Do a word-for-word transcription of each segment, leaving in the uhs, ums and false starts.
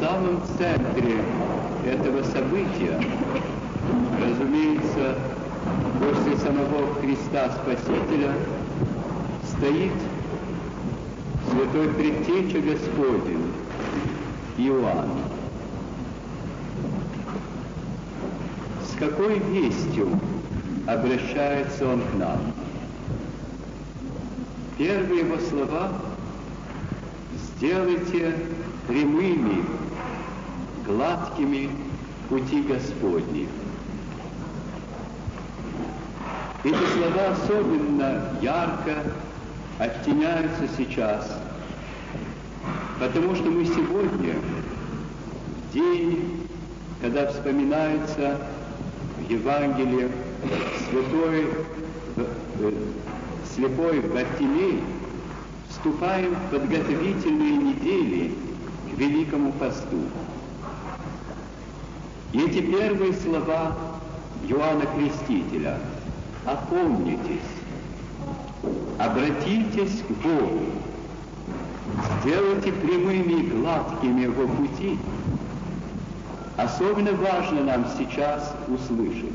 самом центре этого события, разумеется, после самого Христа Спасителя, стоит святой предтеча Господень Иоанн. С какой вестью обращается он к нам? Первые его слова: «Сделайте прямыми, гладкими пути Господни». Эти слова особенно ярко оттеняются сейчас, потому что мы сегодня, в день, когда вспоминается в Евангелии святой, э, слепой Бартимей, вступаем в подготовительные недели к Великому посту. И эти первые слова Иоанна Крестителя: «Опомнитесь, обратитесь к Богу, сделайте прямыми и гладкими Его пути», особенно важно нам сейчас услышать.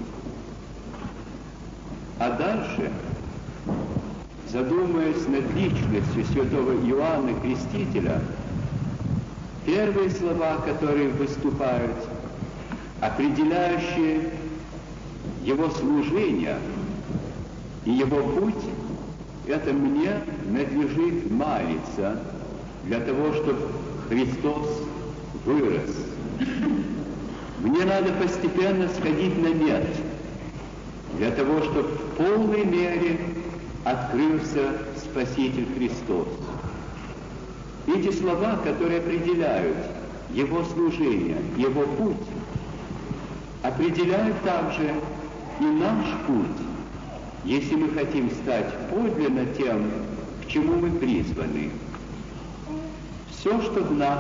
А дальше, задумаясь над личностью святого Иоанна Крестителя, первые слова, которые выступают, определяющие его служение и его путь, это: «Мне надлежит молиться для того, чтобы Христос вырос. Мне надо постепенно сходить на нет, для того, чтобы в полной мере открылся Спаситель Христос». Эти слова, которые определяют его служение, его путь, определяют также и наш путь, если мы хотим стать подлинно тем, к чему мы призваны. Все, что в нас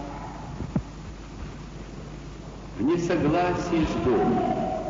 в несогласии с Богом,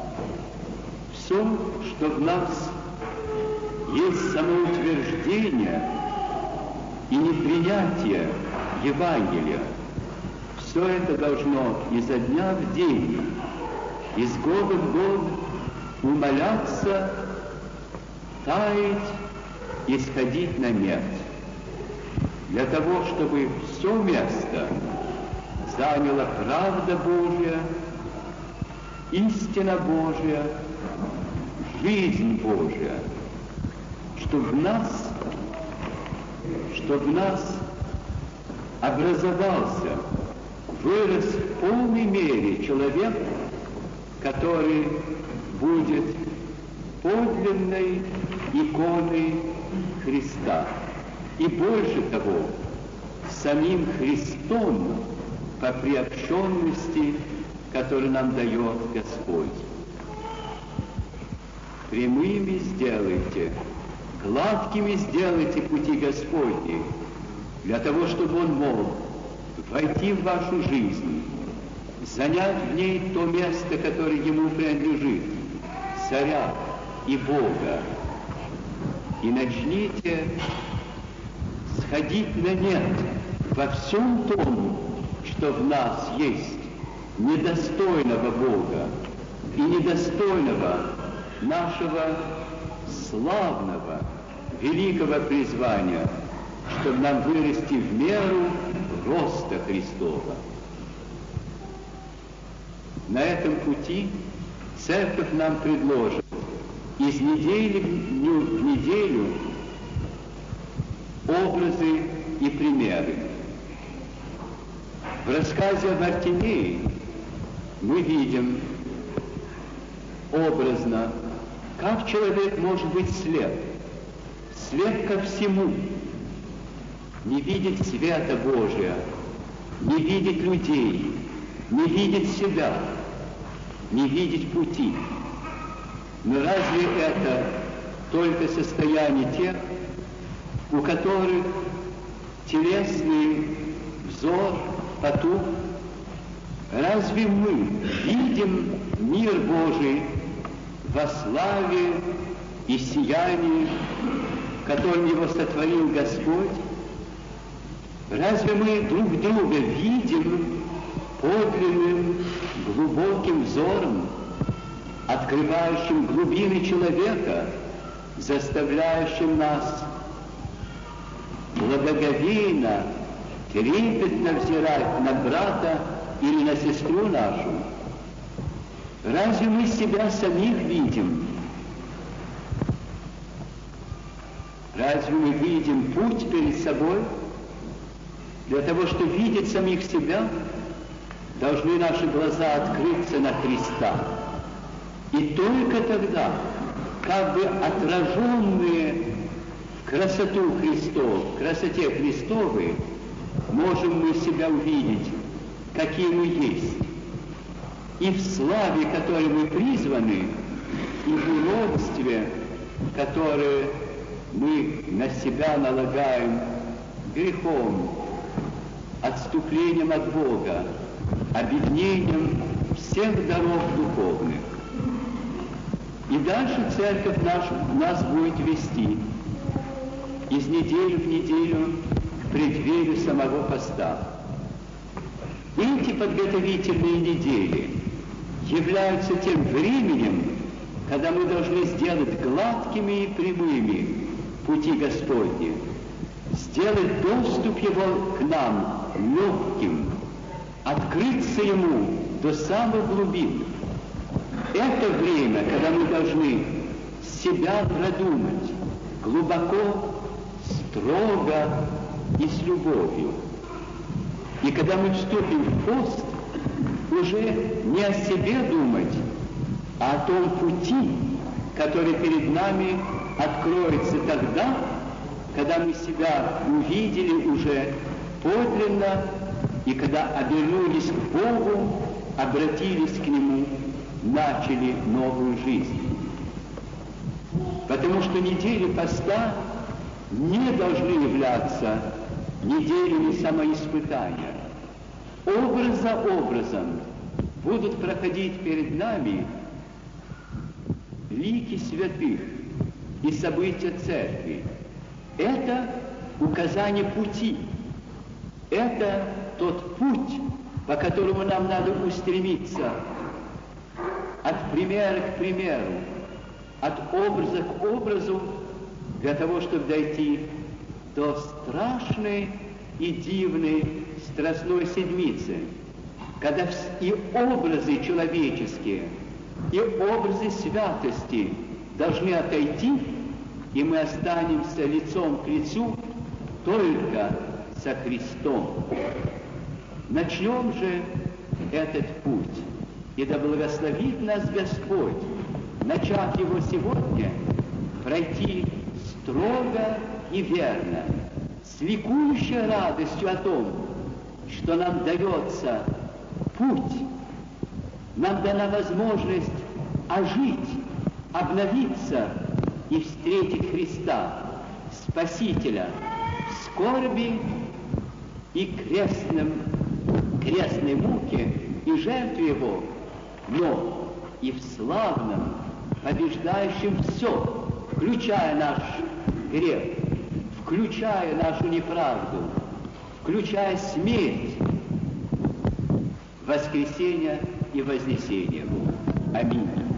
все, что в нас есть самоутверждение и непринятие Евангелия, все это должно изо дня в день, из года в год умаляться, таять и сходить на нет, для того, чтобы все место заняла правда Божья, истина Божья, жизнь Божья, чтобы в нас, чтобы в нас образовался, вырос в полной мере человек, который будет подлинной иконой Христа. И больше того, самим Христом по приобщенности, которую нам дает Господь. Прямыми сделайте, гладкими сделайте пути Господни, для того, чтобы Он мог войти в вашу жизнь, занять в ней то место, которое Ему принадлежит, Царя и Бога. И начните сходить на нет во всем том, что в нас есть недостойного Бога и недостойного нашего славного, великого призвания, чтобы нам вырасти в меру роста Христова. На этом пути Церковь нам предложит из недели в неделю образы и примеры. В рассказе о Бартимее мы видим образно, как человек может быть слеп, слеп ко всему, не видеть света Божия, не видеть людей, не видеть себя, не видеть пути. Но разве это только состояние тех, у которых телесный взор потух? Разве мы видим мир Божий во славе и сиянии, которым его сотворил Господь? Разве мы друг друга видим подлинным, глубоким взором, открывающим глубины человека, заставляющим нас благоговейно, трепетно взирать на брата или на сестру нашу. Разве мы себя самих видим? Разве мы видим путь перед собой? Для того, чтобы видеть самих себя, должны наши глаза открыться на Христа. И только тогда, как бы отраженные в красоту Христов, в красоте Христовой, можем мы себя увидеть, какие мы есть. И в славе, которой мы призваны, и в уродстве, которое мы на себя налагаем грехом, отступлением от Бога, обеднением всех даров духовных. И дальше Церковь наш, нас будет вести из недели в неделю к преддверию самого поста. Эти подготовительные недели являются тем временем, когда мы должны сделать гладкими и прямыми пути Господни, сделать доступ Его к нам легким, открыться Ему до самых глубин. Это время, когда мы должны себя продумать глубоко, строго и с любовью. И когда мы вступим в пост, уже не о себе думать, а о том пути, который перед нами откроется тогда, когда мы себя увидели уже подлинно, и когда обернулись к Богу, обратились к Нему, начали новую жизнь. Потому что недели поста не должны являться неделями самоиспытания. Образ за образом будут проходить перед нами лики святых и события Церкви. Это указание пути. Это тот путь, по которому нам надо устремиться от примера к примеру, от образа к образу, для того, чтобы дойти до страшной и дивной Страстной Седмицы, когда и образы человеческие, и образы святости должны отойти, и мы останемся лицом к лицу только со Христом. Начнем же этот путь, и да благословит нас Господь, начав его сегодня, пройти строго и верно, с ликующей радостью о том, что нам дается путь, нам дана возможность ожить, обновиться и встретить Христа, Спасителя, в скорби и крестном, крестной муке и жертве Его, но и в славном, побеждающем все, включая наш грех, включая нашу неправду, включая смерть, воскресение и вознесение. Аминь.